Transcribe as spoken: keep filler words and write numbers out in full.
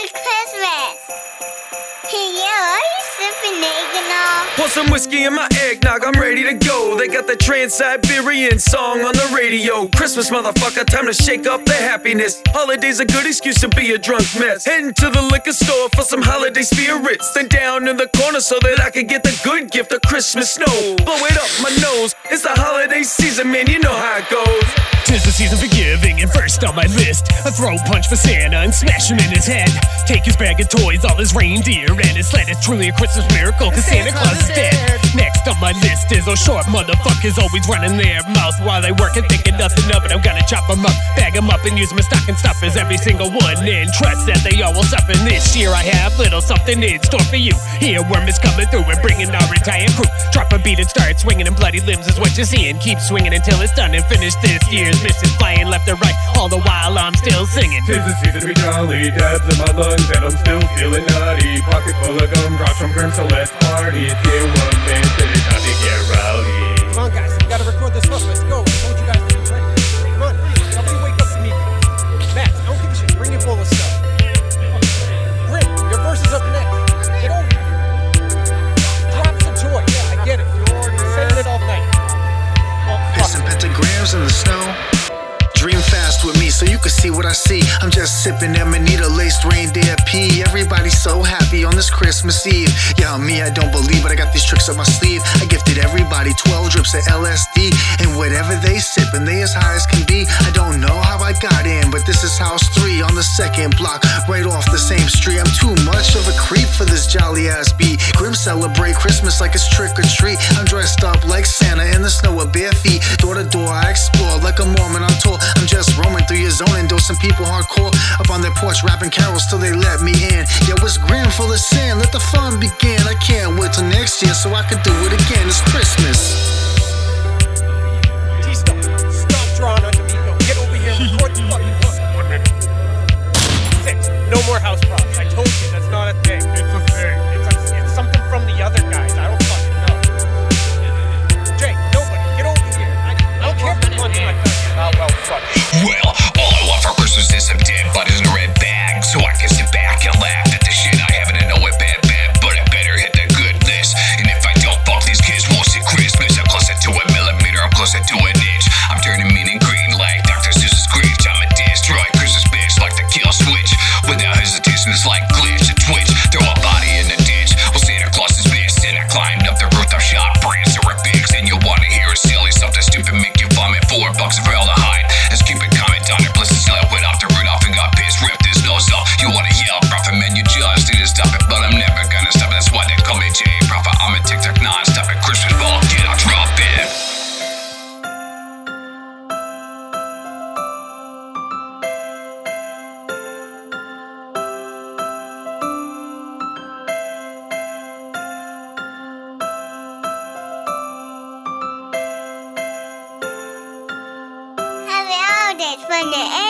It's Christmas. Hey, yeah, are you sipping eggnog? Pour some whiskey in my eggnog, I'm ready to go. They got the Trans-Siberian song on the radio. Christmas, motherfucker, time to shake up the happiness. Holiday's a good excuse to be a drunk mess. Heading to the liquor store for some holiday spirits. Then down in the corner so that I can get the good gift of Christmas snow. Blow it up my nose, it's the holiday season, man, you know how it goes. Tis the season for giving, and first on my list, a throw punch for Santa and smash him in his head. Take his bag of toys, all his reindeer, and his sled. It's truly a Christmas miracle, cause Santa Claus is dead. Next on my list is those short motherfuckers always running their mouth while they work and thinking nothing of it. I'm gonna chop them up, bag them up, and use them as stocking stuffers, every single one, and trust that they all will suffer. This year I have little something in store for you. Earworm is coming through and bringing our entire crew. Drop a beat and start swinging, and bloody limbs is what you see. And keep swinging until it's done and finish this year's mission, flying left and right, all the while I'm still singing. Tis the season to be jolly, dabs in my lungs, and I'm still feeling nutty. Pocket full of gum drops from Grim, so let's party. It's year one, man, said it's time to get rowdy. Come on, guys, we gotta record this hook. Let's go. I told you guys to be ready. Come on, somebody wake up immediately. Max, I don't give a shit. Bring your bowl of stuff. Grim, your verse is up next. Get over here. Drop some joy. Yeah, I get it. You're saying it all night. Well, There's some pentagrams in the snow. Dream fast with me so you can see what I see. I'm just sipping Amanita laced reindeer pee. Everybody's so happy on this Christmas Eve. Yeah, me, I don't believe it. I got these tricks up my sleeve. I gifted everybody twelve drips of L S D. And whatever they sip, and they as high as can be. I don't know how I got in, but this is house three on the second block, right off the same street. I'm too much of a creep for this jolly ass beat. Grim celebrate Christmas like it's trick or treat. I'm dressed up like Santa in the snow with bare feet. Door to door I explore like a Mormon on tour. I'm just roaming through your zone and dosing people hardcore up on their porch rapping carols till they let me in. Yo, it's Grim full of sin, let the fun begin. I can't wait till next year so I can do it again. It's Christmas. T-Stop, stop drawing on D'Amico. Get over here and record the fucking hook. Six, no more house props. I told you that's not a thing. It's a thing. It's, a, it's something from the other guys. I don't fucking know. Jay, nobody, get over here. I, I don't care if the punch my cousin. Oh, well, fuck it. Well, all I want for Christmas is some dead bodies in a red bag, so I can sit back and laugh at the shit I haven't and know it bad, bad, but I better hit the good list. And if I don't fuck these kids, won't see Christmas. I'm closer to a millimeter, I'm closer to an inch. I'm turning mean and green like Doctor Seuss's Grinch. I'm a destroy Christmas bitch like the kill switch. Without hesitation, it's like glitch and twitch. Throw a body in the ditch. Well, Santa Claus is missed, and I climbed up the roof. I shot brands or a bigs, and you wanna hear a silly something stupid make you vomit. Four bucks for all the hide. Let's keep it coming down there. Plus, the went off the Rudolph and got pissed, ripped his nose off. You wanna yell, Prophet, man, you just need to stop it, but I'm never gonna stop it. That's why they call me J. Prophet. I'm a TikTok non-stop at Christmas ball. Get I'll drop it. Happy holidays from the